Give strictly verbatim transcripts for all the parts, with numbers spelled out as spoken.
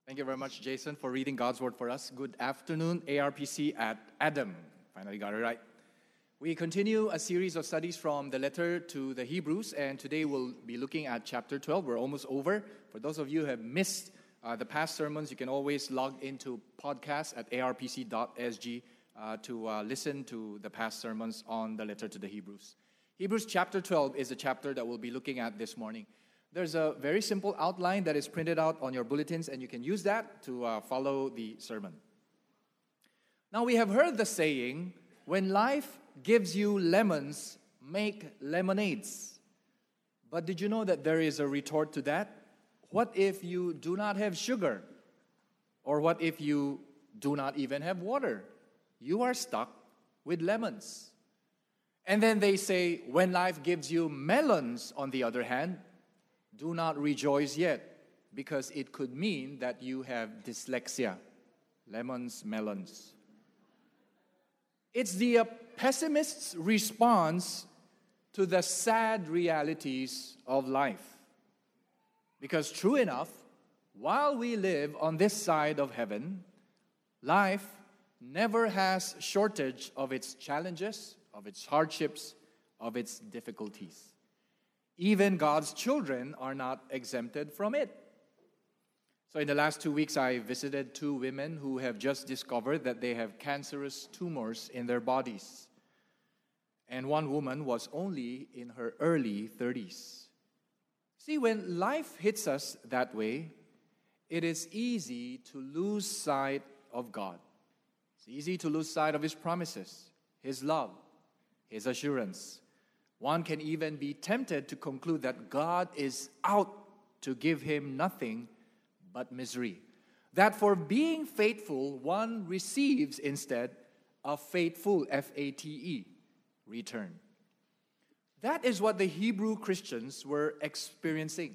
Thank you very much, Jason, for reading God's Word for us. Good afternoon, A R P C at Adam. Finally got it right. We continue a series of studies from the letter to the Hebrews, and today we'll be looking at chapter twelve. We're almost over. For those of you who have missed uh, the past sermons, you can always log into podcasts at a r p c dot s g uh, to uh, listen to the past sermons on the letter to the Hebrews. Hebrews chapter twelve is the chapter that we'll be looking at this morning. There's a very simple outline that is printed out on your bulletins, and you can use that to uh, follow the sermon. Now, we have heard the saying, when life gives you lemons, make lemonades. But did you know that there is a retort to that? What if you do not have sugar? Or what if you do not even have water? You are stuck with lemons. And then they say, when life gives you melons, on the other hand, do not rejoice yet, because it could mean that you have dyslexia. Lemons, melons. It's the uh, pessimist's response to the sad realities of life. Because true enough, while we live on this side of heaven, life never has shortage of its challenges, of its hardships, of its difficulties. Even God's children are not exempted from it. So in the last two weeks, I visited two women who have just discovered that they have cancerous tumors in their bodies. And one woman was only in her early thirties. See, when life hits us that way, it is easy to lose sight of God. It's easy to lose sight of His promises, His love, His assurance. One can even be tempted to conclude that God is out to give him nothing but misery. That for being faithful, one receives instead a fateful, F A T E, return. That is what the Hebrew Christians were experiencing.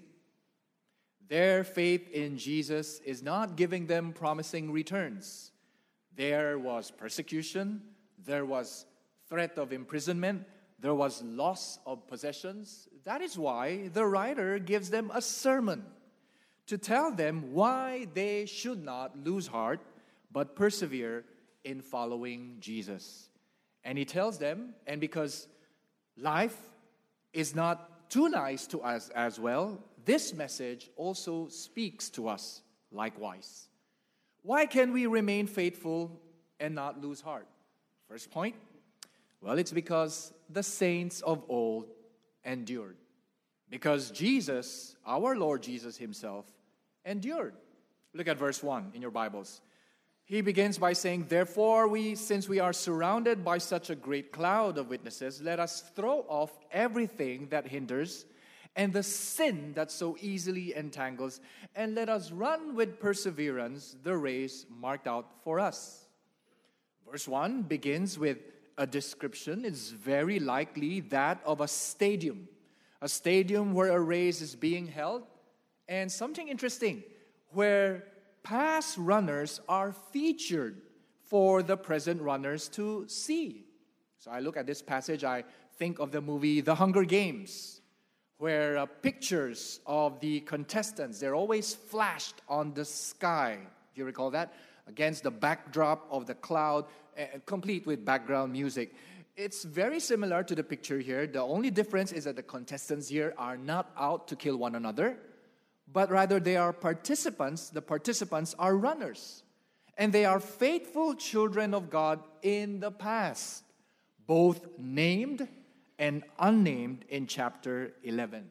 Their faith in Jesus is not giving them promising returns. There was persecution, there was threat of imprisonment, there was loss of possessions. That is why the writer gives them a sermon to tell them why they should not lose heart, but persevere in following Jesus. And he tells them, and because life is not too nice to us as well, this message also speaks to us likewise. Why can we remain faithful and not lose heart? First point, well, it's because the saints of old endured. Because Jesus, our Lord Jesus himself, endured. Look at verse one in your Bibles. He begins by saying, therefore, we, since we are surrounded by such a great cloud of witnesses, let us throw off everything that hinders and the sin that so easily entangles, and let us run with perseverance the race marked out for us. Verse one begins with a description. It's very likely that of a stadium. A stadium where a race is being held. And something interesting, where past runners are featured for the present runners to see. So I look at this passage, I think of the movie The Hunger Games, where uh, pictures of the contestants, they're always flashed on the sky. Do you recall that? Against the backdrop of the cloud, uh, complete with background music. It's very similar to the picture here. The only difference is that the contestants here are not out to kill one another, but rather they are participants. The participants are runners. And they are faithful children of God in the past, both named and unnamed in chapter eleven.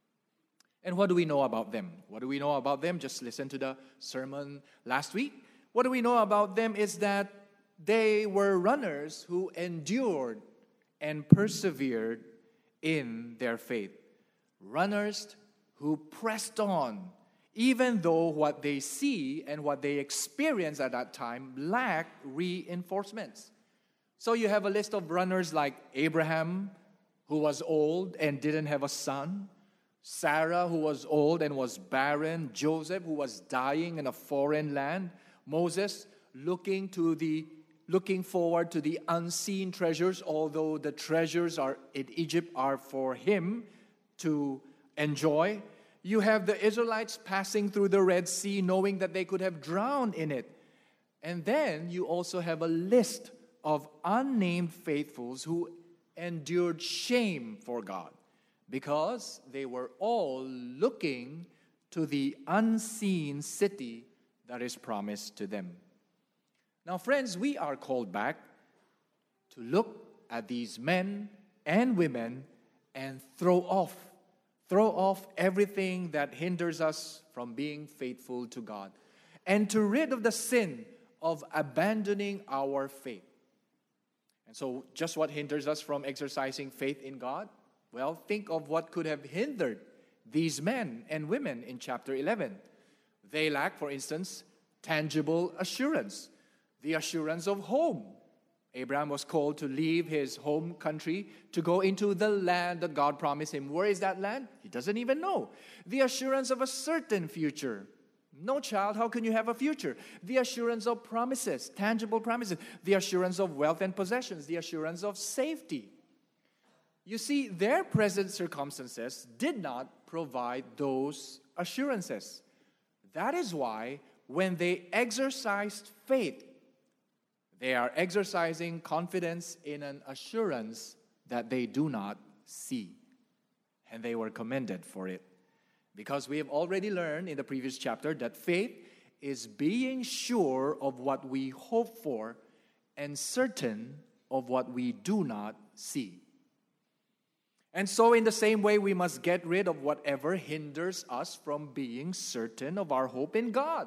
And what do we know about them? What do we know about them? Just listen to the sermon last week. What do we know about them is that they were runners who endured and persevered in their faith. Runners who pressed on, even though what they see and what they experience at that time lack reinforcements. So you have a list of runners like Abraham, who was old and didn't have a son, Sarah, who was old and was barren, Joseph, who was dying in a foreign land, Moses, looking to the looking forward to the unseen treasures, although the treasures are in Egypt are for him to enjoy. You have the Israelites passing through the Red Sea knowing that they could have drowned in it. And then you also have a list of unnamed faithfuls who endured shame for God because they were all looking to the unseen city that is promised to them. Now, friends, we are called back to look at these men and women and throw off, throw off everything that hinders us from being faithful to God, and to rid of the sin of abandoning our faith. And so, just what hinders us from exercising faith in God? Well, think of what could have hindered these men and women in chapter eleven. They lack, for instance, tangible assurance, the assurance of home. Abraham was called to leave his home country to go into the land that God promised him. Where is that land? He doesn't even know. The assurance of a certain future. No child, how can you have a future? The assurance of promises, tangible promises. The assurance of wealth and possessions. The assurance of safety. You see, their present circumstances did not provide those assurances. That is why when they exercised faith, they are exercising confidence in an assurance that they do not see. And they were commended for it. Because we have already learned in the previous chapter that faith is being sure of what we hope for and certain of what we do not see. And so in the same way, we must get rid of whatever hinders us from being certain of our hope in God.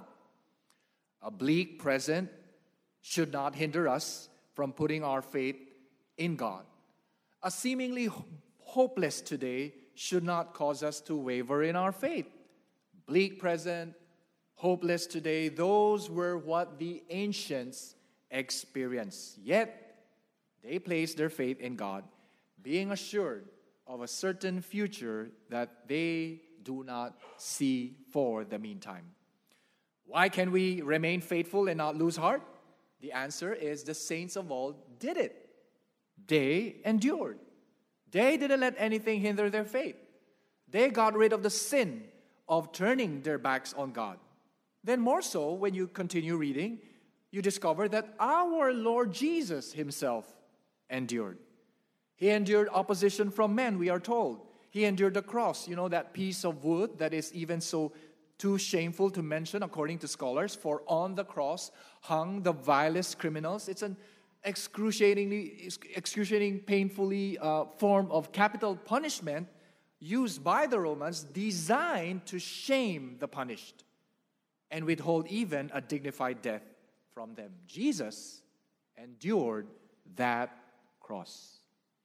A bleak present should not hinder us from putting our faith in God. A seemingly hopeless today should not cause us to waver in our faith. Bleak present, hopeless today, those were what the ancients experienced. Yet, they placed their faith in God, being assured of a certain future that they do not see for the meantime. Why can we remain faithful and not lose heart? The answer is the saints of old did it. They endured. They didn't let anything hinder their faith. They got rid of the sin of turning their backs on God. Then more so, when you continue reading, you discover that our Lord Jesus himself endured. He endured opposition from men, we are told. He endured the cross, you know, that piece of wood that is even so too shameful to mention according to scholars, for on the cross hung the vilest criminals. It's an excruciatingly, excruciating, painfully uh, form of capital punishment used by the Romans, designed to shame the punished and withhold even a dignified death from them. Jesus endured that cross.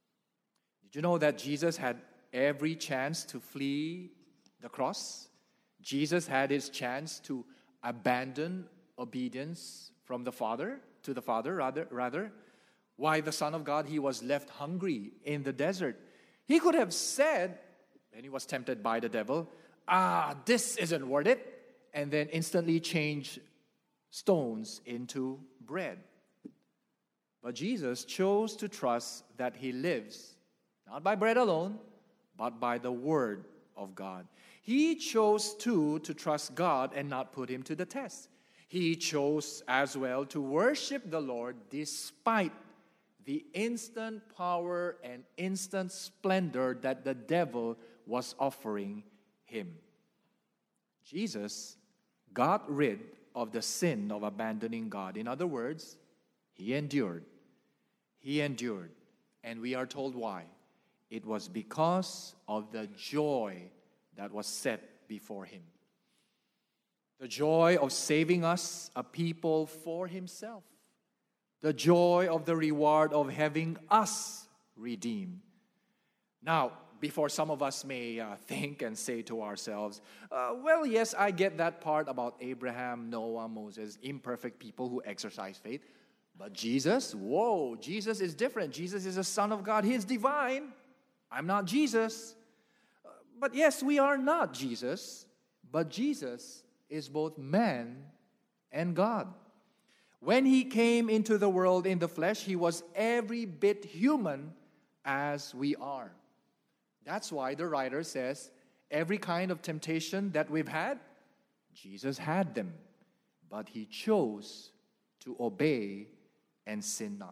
Did you know that Jesus had every chance to flee the cross? Jesus had his chance to abandon obedience from the Father, to the Father, rather, rather. Why the Son of God, he was left hungry in the desert. He could have said, when he was tempted by the devil, ah, this isn't worth it, and then instantly change stones into bread. But Jesus chose to trust that he lives, not by bread alone, but by the word of God. He chose too to trust God and not put him to the test. He chose as well to worship the Lord despite the instant power and instant splendor that the devil was offering him. Jesus got rid of the sin of abandoning God. In other words, he endured. He endured. And we are told why. It was because of the joy that was set before him. The joy of saving us, a people for himself. The joy of the reward of having us redeemed. Now, before some of us may uh, think and say to ourselves, uh, well, yes, I get that part about Abraham, Noah, Moses, imperfect people who exercise faith. But Jesus, whoa, Jesus is different. Jesus is a Son of God. He is divine. I'm not Jesus. Uh, but yes, we are not Jesus. But Jesus is both man and God. When he came into the world in the flesh, he was every bit human as we are. That's why the writer says, Every kind of temptation that we've had, Jesus had them, but he chose to obey and sin not.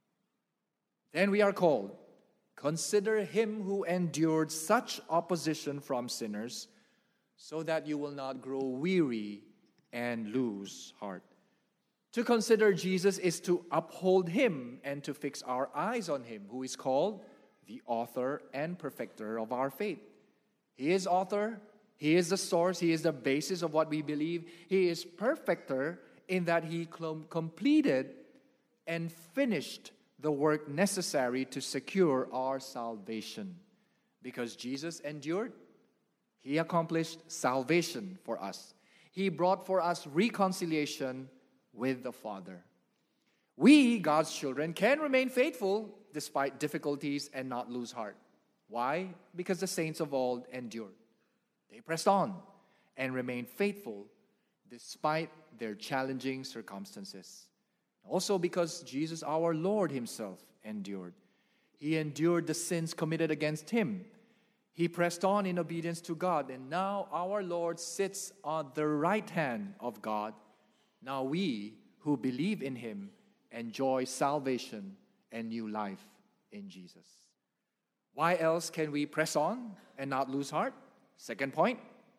Then we are called, consider him who endured such opposition from sinners, so that you will not grow weary and lose heart. To consider Jesus is to uphold him and to fix our eyes on him, who is called the author and perfecter of our faith. He is author, he is the source, he is the basis of what we believe. He is perfecter in that he completed and finished the work necessary to secure our salvation. Because Jesus endured, he accomplished salvation for us. He brought for us reconciliation with the Father. We, God's children, can remain faithful despite difficulties and not lose heart. Why? Because the saints of old endured. They pressed on and remained faithful despite their challenging circumstances. Also because Jesus, our Lord himself, endured. He endured the sins committed against him. He pressed on in obedience to God, and now our Lord sits on the right hand of God. Now we, who believe in him, enjoy salvation and new life in Jesus. Why else can we press on and not lose heart? Second point.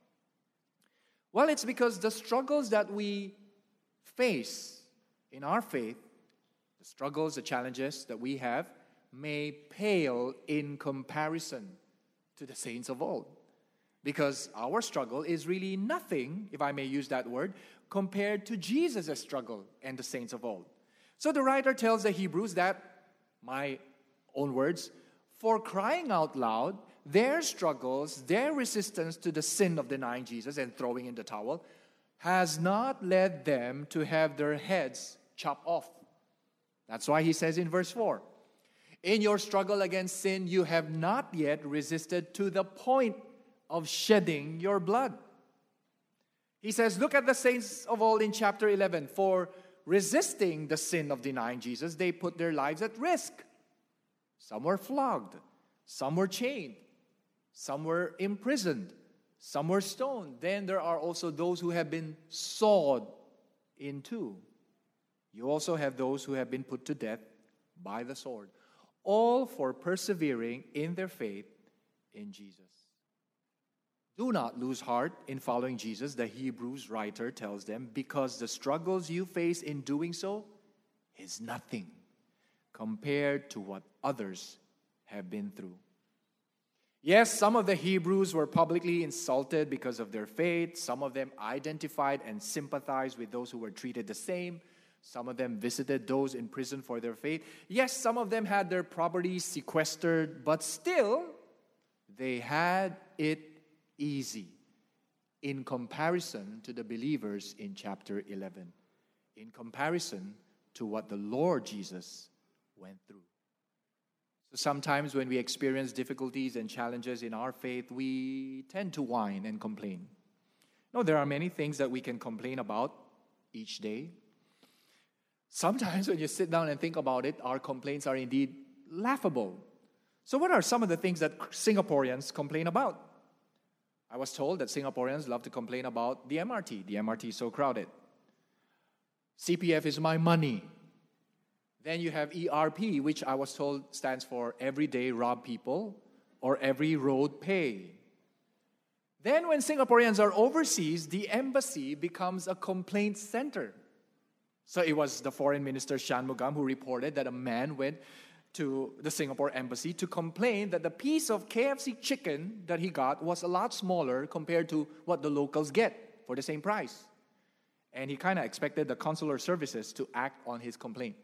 Well, it's because the struggles that we face in our faith, the struggles, the challenges that we have, may pale in comparison to the saints of old. Because our struggle is really nothing, if I may use that word, compared to Jesus' struggle and the saints of old. So the writer tells the Hebrews that, my own words, for crying out loud, their struggles, their resistance to the sin of denying Jesus and throwing in the towel, has not led them to have their heads chopped off. That's why he says in verse four, in your struggle against sin, you have not yet resisted to the point of shedding your blood. He says, look at the saints of old in chapter eleven. For resisting the sin of denying Jesus, they put their lives at risk. Some were flogged, some were chained, some were imprisoned, some were stoned. Then there are also those who have been sawed in two. You also have those who have been put to death by the sword. All for persevering in their faith in Jesus. Do not lose heart in following Jesus, the Hebrews writer tells them, because the struggles you face in doing so is nothing compared to what others have been through. Yes, some of the Hebrews were publicly insulted because of their faith. Some of them identified and sympathized with those who were treated the same. Some of them visited those in prison for their faith. Yes, some of them had their property sequestered, but still, they had it easy in comparison to the believers in chapter eleven, in comparison to what the Lord Jesus went through. So sometimes when we experience difficulties and challenges in our faith, we tend to whine and complain. No, there are many things that we can complain about each day. Sometimes when you sit down and think about it, our complaints are indeed laughable. So what are some of the things that Singaporeans complain about? I was told that Singaporeans love to complain about the M R T. The M R T is so crowded. C P F is my money. Then you have E R P, which I was told stands for Everyday Rob People or Every Road Pay. Then when Singaporeans are overseas, the embassy becomes a complaint center. So it was the foreign minister Shanmugam who reported that a man went to the Singapore embassy to complain that the piece of K F C chicken that he got was a lot smaller compared to what the locals get for the same price. And he kind of expected the consular services to act on his complaint.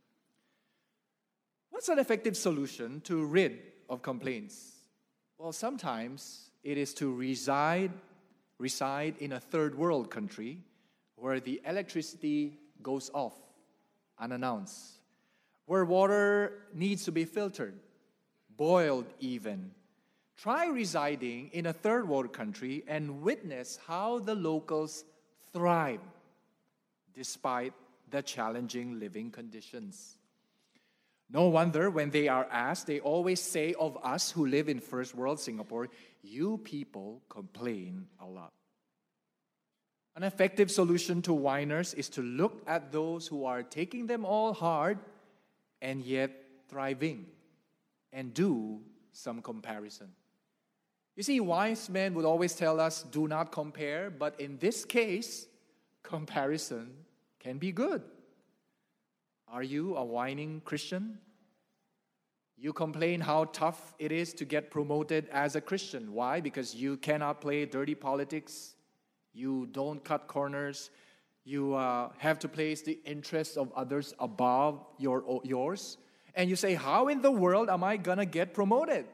What's an effective solution to rid of complaints? Well, sometimes it is to reside, reside in a third world country where the electricity goes off unannounced, where water needs to be filtered, boiled even. Try residing in a third world country and witness how the locals thrive despite the challenging living conditions. No wonder when they are asked, they always say of us who live in first world Singapore, you people complain a lot. An effective solution to whiners is to look at those who are taking them all hard and yet thriving, and do some comparison. You see, wise men would always tell us, do not compare, but in this case, comparison can be good. Are you a whining Christian? You complain how tough it is to get promoted as a Christian. Why? Because you cannot play dirty politics. You don't cut corners. You uh, have to place the interests of others above your yours. And you say, how in the world am I going to get promoted?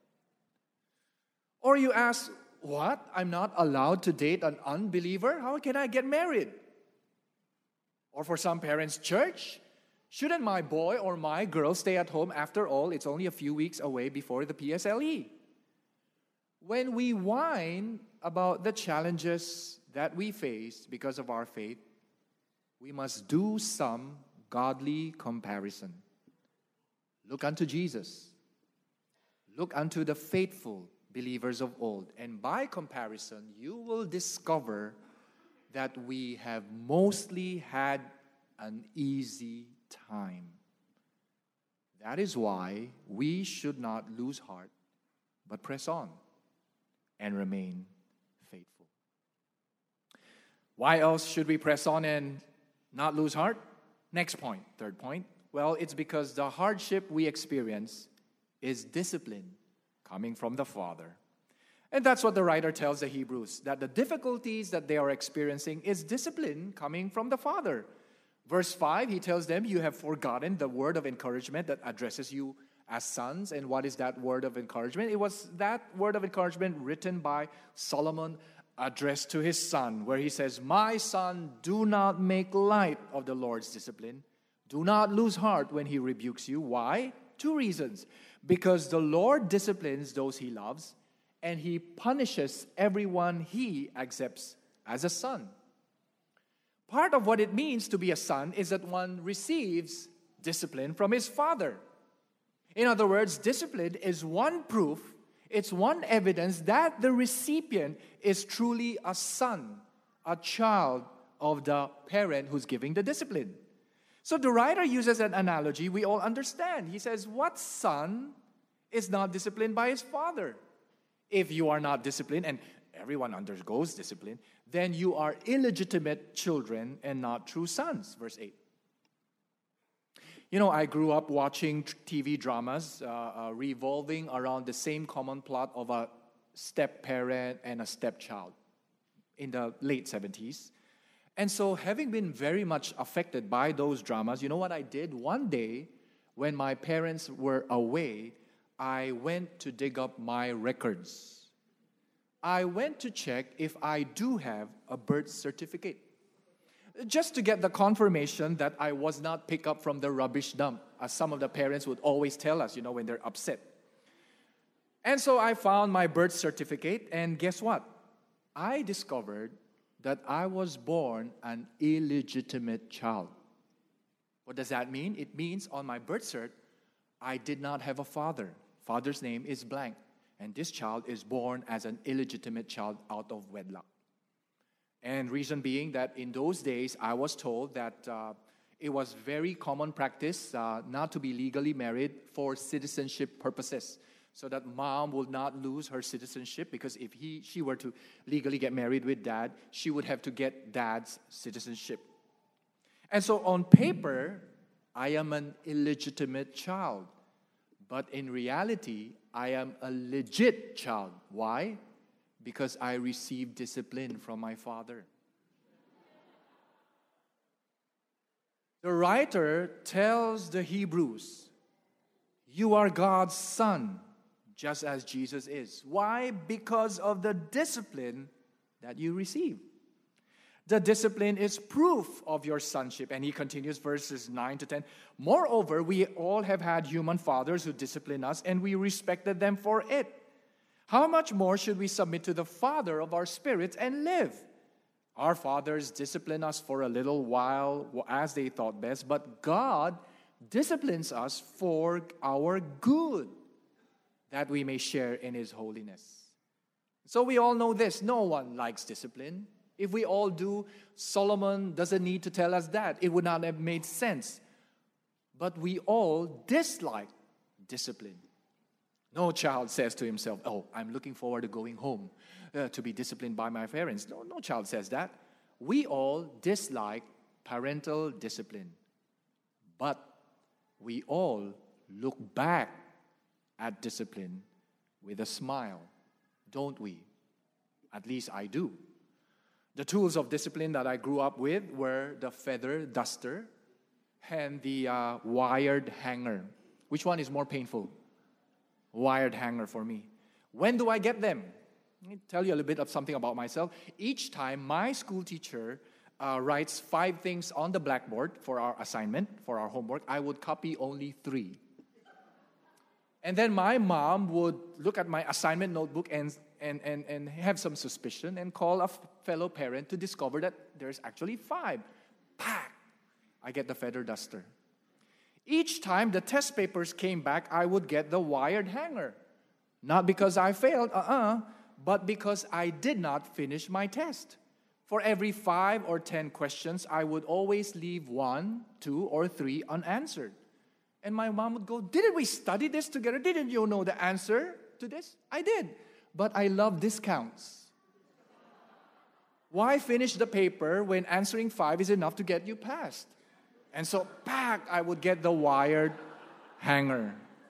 Or you ask, what? I'm not allowed to date an unbeliever? How can I get married? Or for some parents, church? Shouldn't my boy or my girl stay at home? After all, it's only a few weeks away before the P S L E. When we whine about the challenges that we face because of our faith, we must do some godly comparison. Look unto Jesus. Look unto the faithful believers of old. And by comparison, you will discover that we have mostly had an easy time. That is why we should not lose heart, but press on and remain faithful. Why else should we press on and not lose heart? Next point, third point. Well, it's because the hardship we experience is discipline coming from the Father. And that's what the writer tells the Hebrews, that the difficulties that they are experiencing is discipline coming from the Father. Verse five, he tells them, you have forgotten the word of encouragement that addresses you as sons. And what is that word of encouragement? It was that word of encouragement written by Solomon, addressed to his son, where he says, my son, do not make light of the Lord's discipline. Do not lose heart when he rebukes you. Why? Two reasons. Because the Lord disciplines those he loves, and he punishes everyone he accepts as a son. Part of what it means to be a son is that one receives discipline from his father. In other words, discipline is one proof, it's one evidence that the recipient is truly a son, a child of the parent who's giving the discipline. So the writer uses an analogy we all understand. He says, what son is not disciplined by his father? If you are not disciplined, and everyone undergoes discipline, then you are illegitimate children and not true sons. Verse eight. You know, I grew up watching T V dramas uh, uh, revolving around the same common plot of a step-parent and a stepchild in the late seventies. And so having been very much affected by those dramas, you know what I did? One day, when my parents were away, I went to dig up my records. I went to check if I do have a birth certificate, just to get the confirmation that I was not picked up from the rubbish dump, as some of the parents would always tell us, you know, when they're upset. And so I found my birth certificate, and guess what? I discovered that I was born an illegitimate child. What does that mean? It means on my birth cert, I did not have a father. Father's name is blank. And this child is born as an illegitimate child out of wedlock. And reason being that in those days, I was told that uh, it was very common practice uh, not to be legally married for citizenship purposes, so that mom would not lose her citizenship, because if he she were to legally get married with dad, she would have to get dad's citizenship. And so on paper, I am an illegitimate child. But in reality, I am a legit child. Why? Because I received discipline from my father. The writer tells the Hebrews, you are God's son, just as Jesus is. Why? Because of the discipline that you receive. The discipline is proof of your sonship. And he continues verses nine to ten. Moreover, we all have had human fathers who discipline us, and we respected them for it. How much more should we submit to the Father of our spirits and live? Our fathers discipline us for a little while as they thought best, but God disciplines us for our good, that we may share in his holiness. So we all know this. No one likes discipline. If we all do, Solomon doesn't need to tell us that. It would not have made sense. But we all dislike discipline. No child says to himself, oh, I'm looking forward to going home uh, to be disciplined by my parents. No, no child says that. We all dislike parental discipline. But we all look back at discipline with a smile, don't we? At least I do. The tools of discipline that I grew up with were the feather duster and the uh, wired hanger. Which one is more painful? Wired hanger for me. When do I get them? Let me tell you a little bit of something about myself. Each time my school teacher uh, writes five things on the blackboard for our assignment, for our homework, I would copy only three. And then my mom would look at my assignment notebook and, and, and, and have some suspicion and call a fellow parent to discover that there's actually five. Pack! I get the feather duster. Each time the test papers came back, I would get the wired hanger. Not because I failed, uh-uh, but because I did not finish my test. For every five or ten questions, I would always leave one, two, or three unanswered. And my mom would go, didn't we study this together? Didn't you know the answer to this? I did, but I love discounts. Why finish the paper when answering five is enough to get you passed? And so, back, I would get the wired hanger.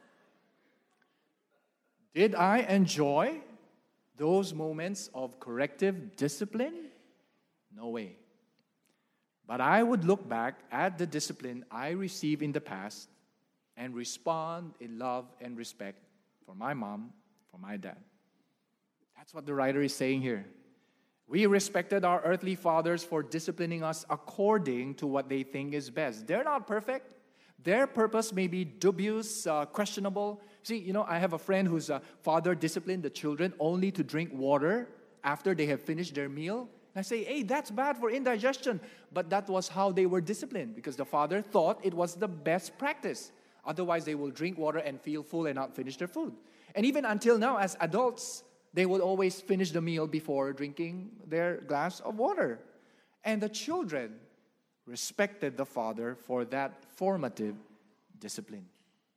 Did I enjoy those moments of corrective discipline? No way. But I would look back at the discipline I received in the past and respond in love and respect for my mom, for my dad. That's what the writer is saying here. We respected our earthly fathers for disciplining us according to what they think is best. They're not perfect. Their purpose may be dubious, uh, questionable. See, you know, I have a friend whose uh, father disciplined the children only to drink water after they have finished their meal. And I say, hey, that's bad for indigestion. But that was how they were disciplined because the father thought it was the best practice. Otherwise, they will drink water and feel full and not finish their food. And even until now, as adults, they would always finish the meal before drinking their glass of water. And the children respected the father for that formative discipline.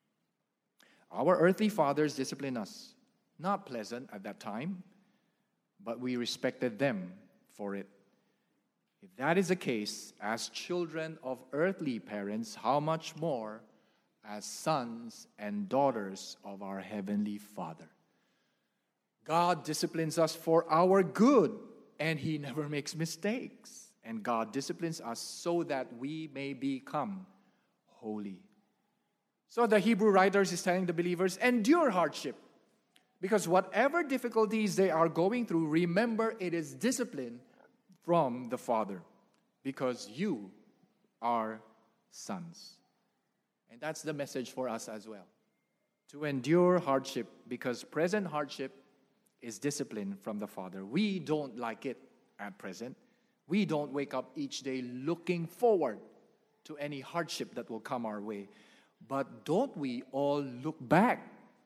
Our earthly fathers disciplined us. Not pleasant at that time, but we respected them for it. If that is the case, as children of earthly parents, how much more as sons and daughters of our Heavenly Father? God disciplines us for our good, and He never makes mistakes. And God disciplines us so that we may become holy. So the Hebrew writers is telling the believers, endure hardship. Because whatever difficulties they are going through, remember it is discipline from the Father. Because you are sons. And that's the message for us as well. To endure hardship, because present hardship is discipline from the Father. We don't like it at present. We don't wake up each day looking forward to any hardship that will come our way. But don't we all look back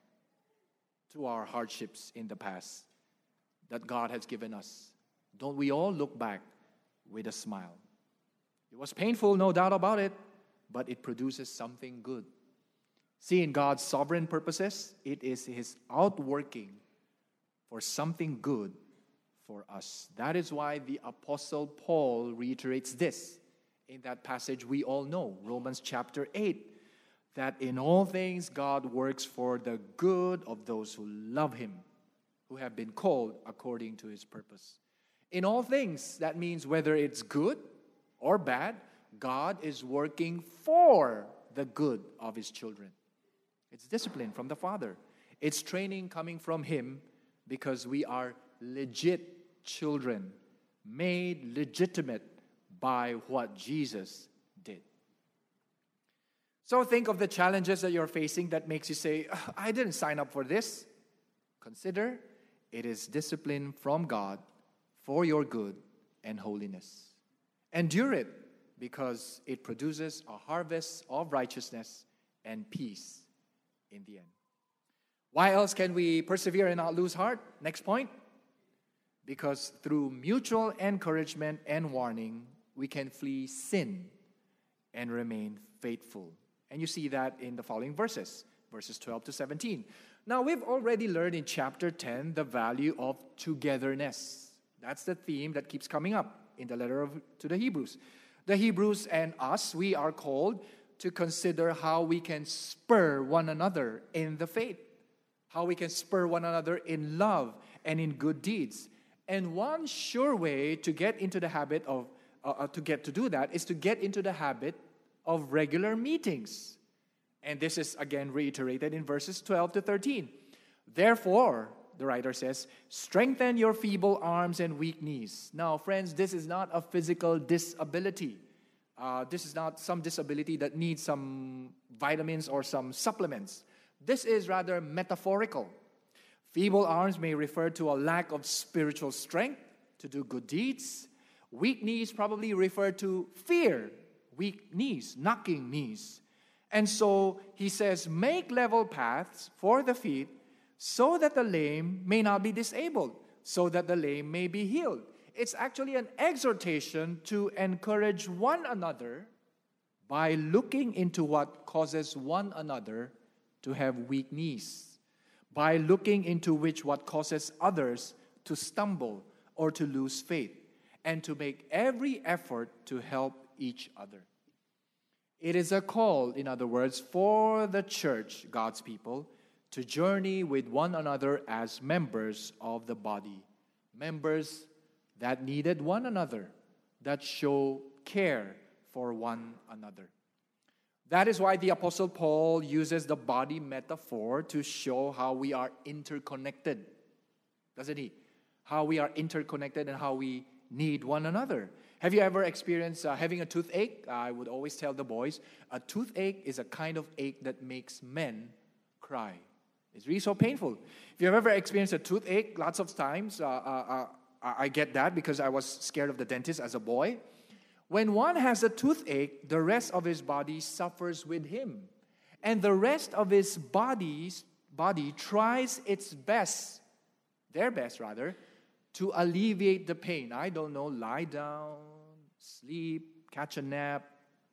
to our hardships in the past that God has given us? Don't we all look back with a smile? It was painful, no doubt about it, but it produces something good. See, in God's sovereign purposes, it is His outworking for something good for us. That is why the Apostle Paul reiterates this in that passage we all know, Romans chapter eight, that in all things God works for the good of those who love Him, who have been called according to His purpose. In all things, that means whether it's good or bad, God is working for the good of His children. It's discipline from the Father. It's training coming from Him because we are legit children, made legitimate by what Jesus did. So think of the challenges that you're facing that makes you say, I didn't sign up for this. Consider it is discipline from God for your good and holiness. Endure it because it produces a harvest of righteousness and peace in the end. Why else can we persevere and not lose heart? Next point. because through mutual encouragement and warning, we can flee sin and remain faithful. And you see that in the following verses, verses twelve to seventeen. Now, we've already learned in chapter ten the value of togetherness. That's the theme that keeps coming up in the letter of, to the Hebrews. The Hebrews and us, we are called to consider how we can spur one another in the faith, how we can spur one another in love and in good deeds. And one sure way to get into the habit of, uh, uh, to get to do that is to get into the habit of regular meetings. And this is again reiterated in verses twelve to thirteen. Therefore, the writer says, strengthen your feeble arms and weak knees. Now, friends, this is not a physical disability. Uh, this is not some disability that needs some vitamins or some supplements. This is rather metaphorical. Feeble arms may refer to a lack of spiritual strength to do good deeds. Weak knees probably refer to fear, weak knees, knocking knees. And so he says, make level paths for the feet so that the lame may not be disabled, so that the lame may be healed. It's actually an exhortation to encourage one another by looking into what causes one another to have weak knees, by looking into which what causes others to stumble or to lose faith, and to make every effort to help each other. It is a call, in other words, for the church, God's people, to journey with one another as members of the body, members that needed one another, that show care for one another. That is why the Apostle Paul uses the body metaphor to show how we are interconnected, doesn't he? How we are interconnected and how we need one another. Have you ever experienced uh, having a toothache? I would always tell the boys, a toothache is a kind of ache that makes men cry. It's really so painful. If you've ever experienced a toothache, lots of times, uh, uh, uh, I get that because I was scared of the dentist as a boy. When one has a toothache, the rest of his body suffers with him. And the rest of his body's body tries its best, their best rather, to alleviate the pain. I don't know, lie down, sleep, catch a nap.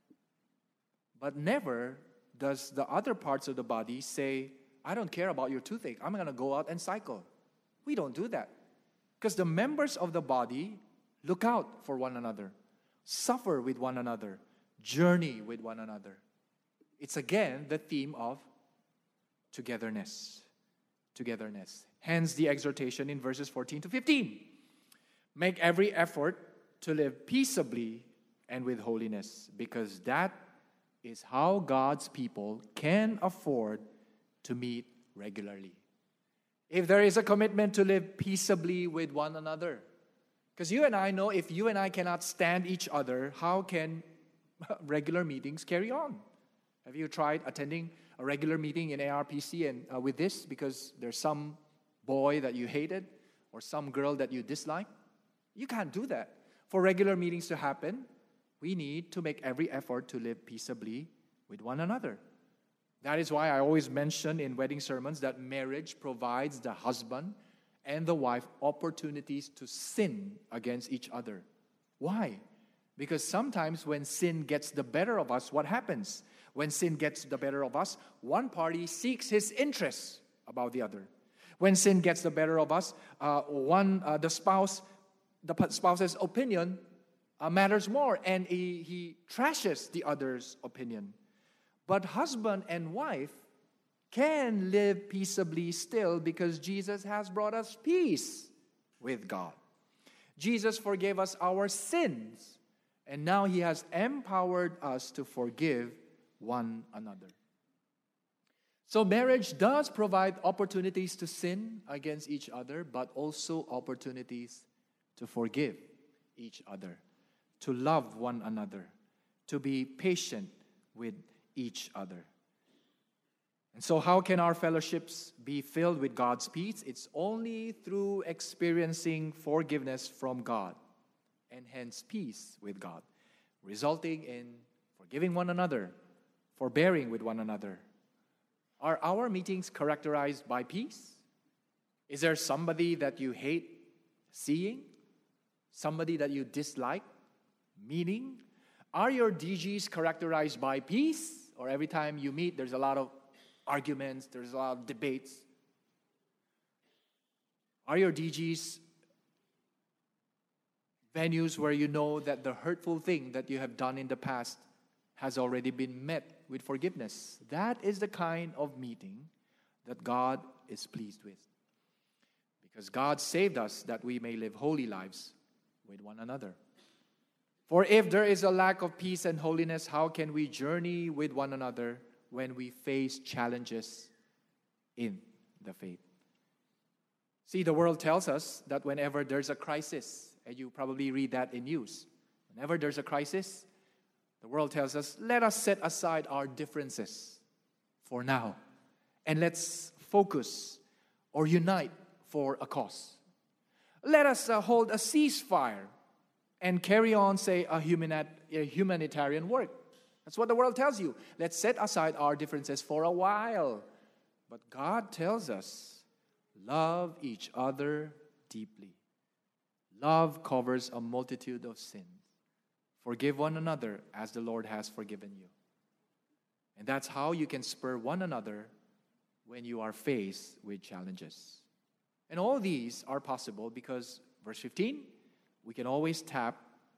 But never does the other parts of the body say, I don't care about your toothache. I'm going to go out and cycle. We don't do that. Because the members of the body look out for one another, suffer with one another, journey with one another. It's again the theme of togetherness. Togetherness. Hence the exhortation in verses fourteen to fifteen. Make every effort to live peaceably and with holiness, because that is how God's people can afford to meet regularly. If there is a commitment to live peaceably with one another, because you and I know if you and I cannot stand each other, how can regular meetings carry on? Have you tried attending a regular meeting in A R P C and uh, with this because there's some boy that you hated or some girl that you dislike? You can't do that. For regular meetings to happen, we need to make every effort to live peaceably with one another. That is why I always mention in wedding sermons that marriage provides the husband and the wife opportunities to sin against each other. Why? Because sometimes when sin gets the better of us, what happens? When sin gets the better of us, one party seeks his interests about the other. When sin gets the better of us, uh, one uh, the spouse, the spouse's opinion uh, matters more, and he, he trashes the other's opinion. But husband and wife can live peaceably still because Jesus has brought us peace with God. Jesus forgave us our sins, and now He has empowered us to forgive one another. So marriage does provide opportunities to sin against each other, but also opportunities to forgive each other, to love one another, to be patient with each other. And so how can our fellowships be filled with God's peace? It's only through experiencing forgiveness from God and hence peace with God, resulting in forgiving one another, forbearing with one another. Are our meetings characterized by peace? Is there somebody that you hate Seeing? Somebody that you dislike? Meaning? Are your D Gs characterized by peace? Or every time you meet, there's a lot of arguments, there's a lot of debates? Are your D Gs venues where you know that the hurtful thing that you have done in the past has already been met with forgiveness? That is the kind of meeting that God is pleased with. Because God saved us that we may live holy lives with one another. For if there is a lack of peace and holiness, how can we journey with one another when we face challenges in the faith? See, the world tells us that whenever there's a crisis, and you probably read that in news, whenever there's a crisis, the world tells us, let us set aside our differences for now, and let's focus or unite for a cause. Let us uh, hold a ceasefire and carry on, say, a, humanit- a humanitarian work. That's what the world tells you. Let's set aside our differences for a while. But God tells us, love each other deeply. Love covers a multitude of sins. Forgive one another as the Lord has forgiven you. And that's how you can spur one another when you are faced with challenges. And all these are possible because, verse fifteen, we can always tap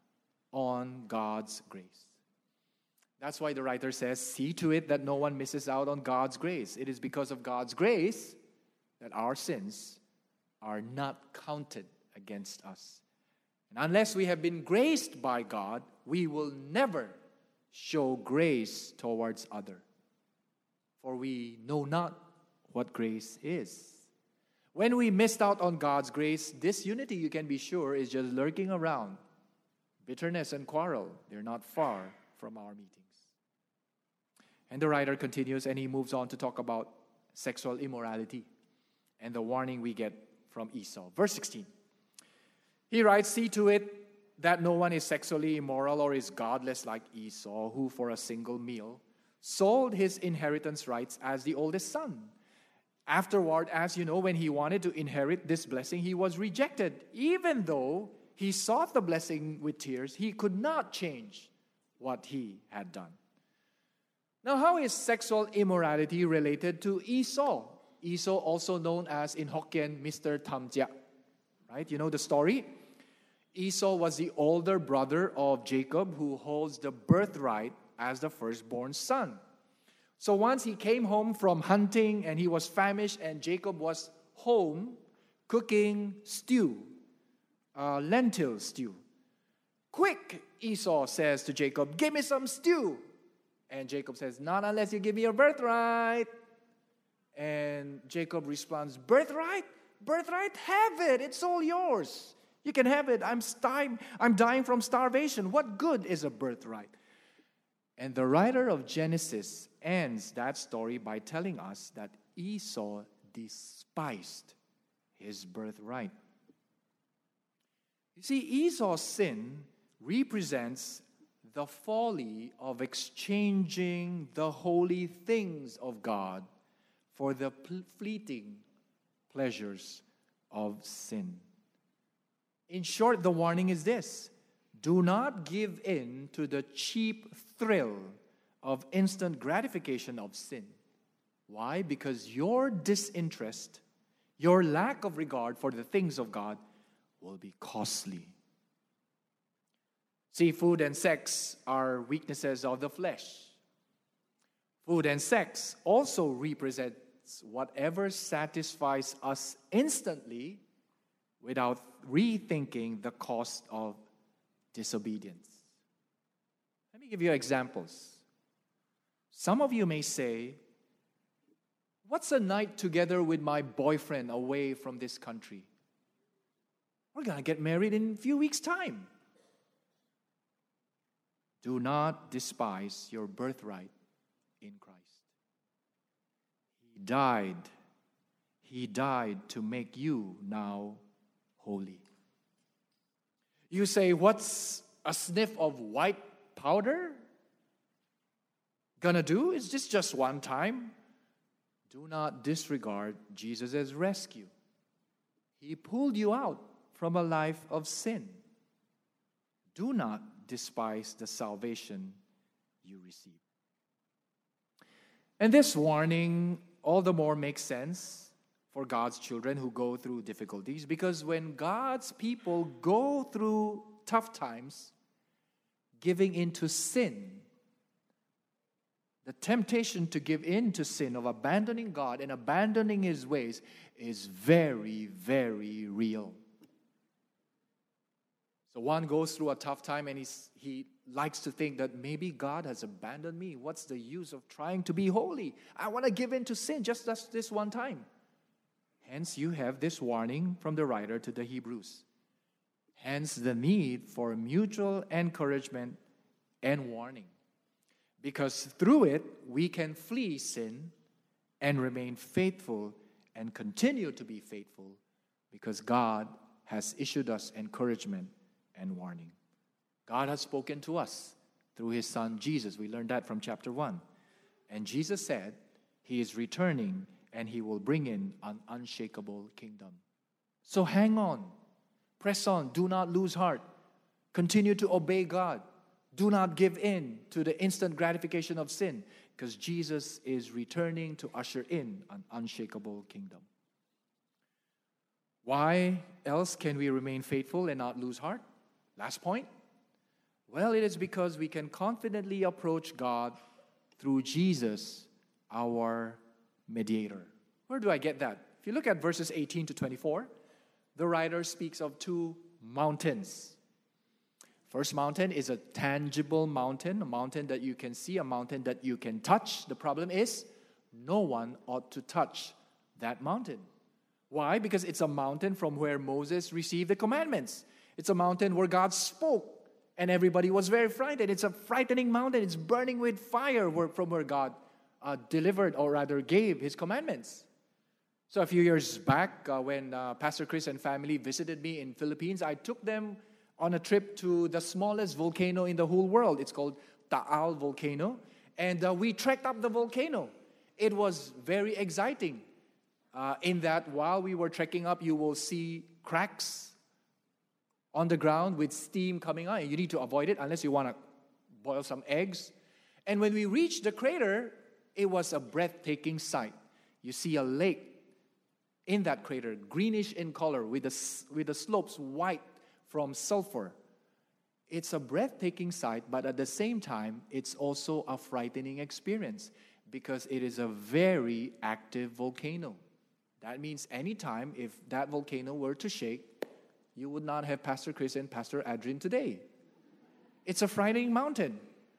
on God's grace. That's why the writer says, see to it that no one misses out on God's grace. It is because of God's grace that our sins are not counted against us. And unless we have been graced by God, we will never show grace towards others. For we know not what grace is. When we missed out on God's grace, disunity, you can be sure, is just lurking around. Bitterness and quarrel, they're not far from our meetings. And the writer continues, and he moves on to talk about sexual immorality and the warning we get from Esau. Verse sixteen. He writes, see to it that no one is sexually immoral or is godless like Esau, who for a single meal sold his inheritance rights as the oldest son. Afterward, as you know, when he wanted to inherit this blessing, he was rejected. Even though he sought the blessing with tears, he could not change what he had done. Now, how is sexual immorality related to Esau? Esau, also known as in Hokkien, Mister Tamjia. Right? You know the story? Esau was the older brother of Jacob who holds the birthright as the firstborn son. So once he came home from hunting and he was famished and Jacob was home cooking stew, uh, lentil stew. Quick, Esau says to Jacob, give me some stew. And Jacob says, not unless you give me your birthright. And Jacob responds, birthright? Birthright? Have it. It's all yours. You can have it. I'm, sti- I'm dying from starvation. What good is a birthright? And the writer of Genesis ends that story by telling us that Esau despised his birthright. You see, Esau's sin represents the folly of exchanging the holy things of God for the fleeting pleasures of sin. In short, the warning is this: do not give in to the cheap thrill of instant gratification of sin. Why? Because your disinterest, your lack of regard for the things of God will be costly. See, food and sex are weaknesses of the flesh. Food and sex also represents whatever satisfies us instantly without rethinking the cost of disobedience. Let me give you examples. Some of you may say, what's a night together with my boyfriend away from this country? We're going to get married in a few weeks' time. Do not despise your birthright in Christ. He died. He died to make you now holy. You say, what's a sniff of white powder gonna do? Is this just one time? Do not disregard Jesus' rescue. He pulled you out from a life of sin. Do not despise the salvation you receive. And this warning all the more makes sense for God's children who go through difficulties, because when God's people go through tough times, giving into sin, the temptation to give in to sin, of abandoning God and abandoning His ways, is very, very real. So one goes through a tough time and he's, he likes to think that maybe God has abandoned me. What's the use of trying to be holy? I want to give in to sin just this one time. Hence, you have this warning from the writer to the Hebrews. Hence, the need for mutual encouragement and warning. Because through it, we can flee sin and remain faithful and continue to be faithful, because God has issued us encouragement and warning. God has spoken to us through His Son Jesus. We learned that from chapter one. And Jesus said He is returning and He will bring in an unshakable kingdom. So hang on, press on, do not lose heart. Continue to obey God. Do not give in to the instant gratification of sin, because Jesus is returning to usher in an unshakable kingdom. Why else can we remain faithful and not lose heart? Last point. Well, it is because we can confidently approach God through Jesus, our mediator. Where do I get that? If you look at verses eighteen to twenty-four, the writer speaks of two mountains. First mountain is a tangible mountain, a mountain that you can see, a mountain that you can touch. The problem is, no one ought to touch that mountain. Why? Because it's a mountain from where Moses received the commandments. It's a mountain where God spoke, and everybody was very frightened. It's a frightening mountain. It's burning with fire from where God uh, delivered, or rather gave, His commandments. So a few years back, uh, when uh, Pastor Chris and family visited me in Philippines, I took them on a trip to the smallest volcano in the whole world. It's called Taal Volcano. And uh, we trekked up the volcano. It was very exciting. Uh, in that while we were trekking up, you will see cracks on the ground with steam coming out. You need to avoid it unless you want to boil some eggs. And when we reached the crater, it was a breathtaking sight. You see a lake in that crater, greenish in color, with the, with the slopes white from sulfur. It's a breathtaking sight, but at the same time, it's also a frightening experience, because it is a very active volcano. That means anytime if that volcano were to shake, you would not have Pastor Chris and Pastor Adrian today. It's a frightening mountain.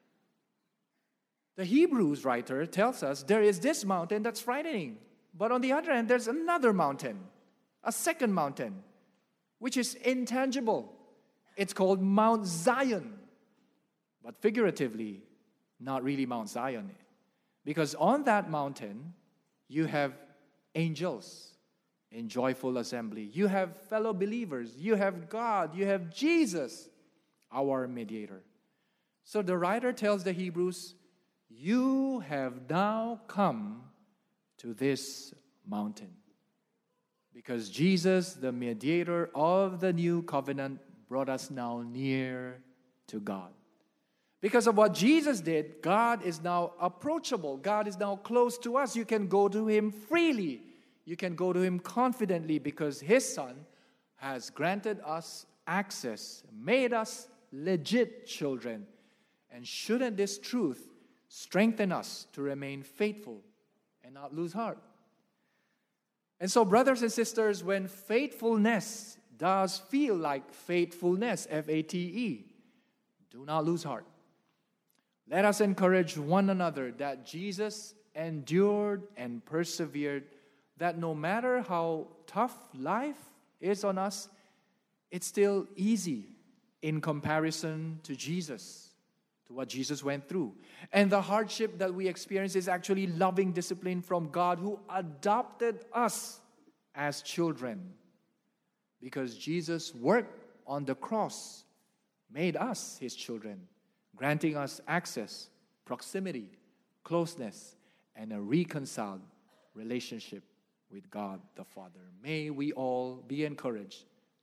The Hebrews writer tells us there is this mountain that's frightening. But on the other hand, there's another mountain, a second mountain, which is intangible. It's called Mount Zion. But figuratively, not really Mount Zion. Because on that mountain, you have angels in joyful assembly. You have fellow believers. You have God. You have Jesus, our mediator. So the writer tells the Hebrews, you have now come to this mountain, because Jesus, the mediator of the new covenant, brought us now near to God. Because of what Jesus did, God is now approachable. God is now close to us. You can go to Him freely. You can go to Him confidently, because His Son has granted us access, made us legit children. And shouldn't this truth strengthen us to remain faithful and not lose heart? And so, brothers and sisters, when faithfulness does feel like faithfulness, F A T E, do not lose heart. Let us encourage one another that Jesus endured and persevered, that no matter how tough life is on us, it's still easy in comparison to Jesus, to what Jesus went through. And the hardship that we experience is actually loving discipline from God, who adopted us as children. Because Jesus' work on the cross made us His children, granting us access, proximity, closeness, and a reconciled relationship with God the Father. May we all be encouraged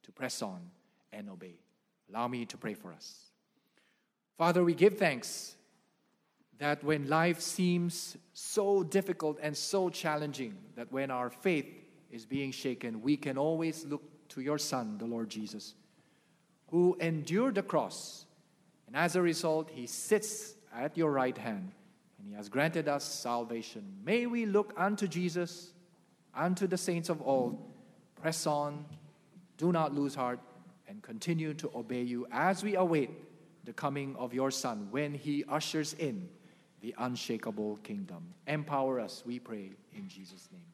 to press on and obey. Allow me to pray for us. Father, we give thanks that when life seems so difficult and so challenging, that when our faith is being shaken, we can always look to your Son, the Lord Jesus, who endured the cross, and as a result, he sits at your right hand, and he has granted us salvation. May we look unto Jesus, unto the saints of old, press on, do not lose heart, and continue to obey you as we await the coming of your Son when he ushers in the unshakable kingdom. Empower us, we pray, in Jesus' name.